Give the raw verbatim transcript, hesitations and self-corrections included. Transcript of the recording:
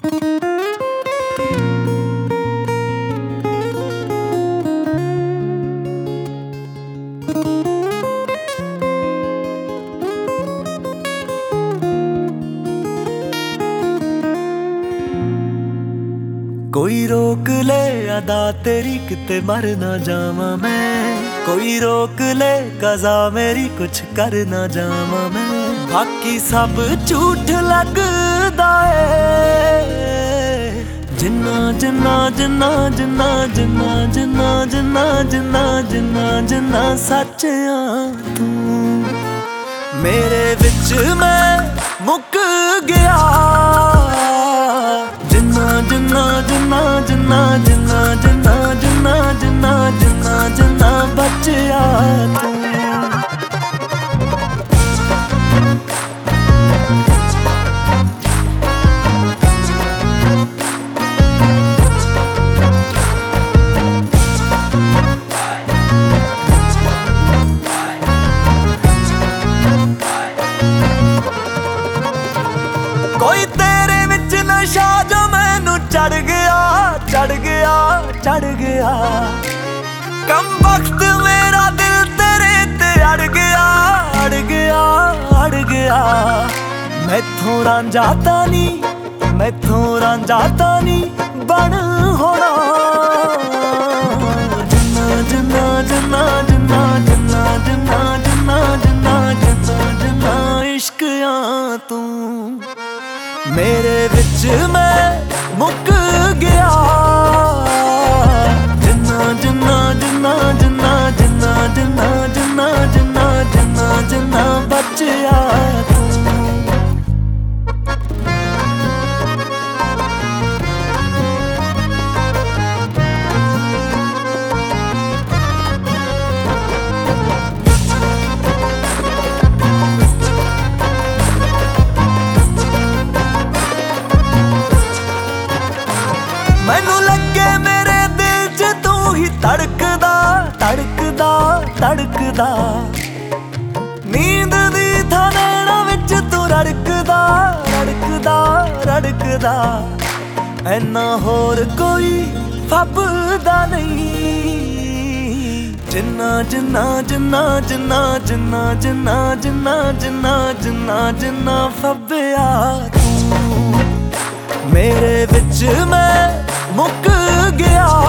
कोई रोक ले अदा तेरी किते मर ना जावा मैं, कोई रोक ले कज़ा मेरी कुछ कर ना जावा मैं। बाकी सब झूठ लगदा है, जिन्ना जिन्ना जिन्ना जिन्ना जिन्ना जिन्ना जिन्ना जिन्ना जिन्ना जिन्ना सच आ तू मेरे विच मैं मुक गया। जिन्ना जिन्ना जिन्ना जिन्ना जिन्ना जिन्ना जिन्ना जिन्ना जिन्ना जिन्ना बचिया तू। कोई तेरे विच नशा जो मैनू चढ़ गया चढ़ गया चढ़ गया। कम वक्त मेरा दिल तेरे ते अड़ गया अड़ गया अड़ गया। मैथों रांझाता नी मैथों रांझाता नी बन होना। जिन्ना जिन्ना जिन्ना जिन्ना जिन्ना जिन्ना जिन्ना जिन्ना जिन्ना जिन्ना इश्क आ तू मेरे विच मैं मुक गया। जिन्ना जिन्ना जिन्ना जिन्ना जिन्ना जिन्ना जिन्ना जिन्ना जिन्ना जिन्ना बचिया तू। मैनू लगे मेरे दिल च तू ही धड़कदा धड़कदा धड़कदा। नींद दी थनेड़ा विच तू रड़कदा रड़कदा रड़कदा। ऐना होर कोई फबदा नहीं। जिन्ना जिन्ना जिन्ना जिन्ना जिन्ना जिन्ना जिन्ना जिन्ना जिन्ना जिन्ना फबया तू मेरे विच मैं मुक गया।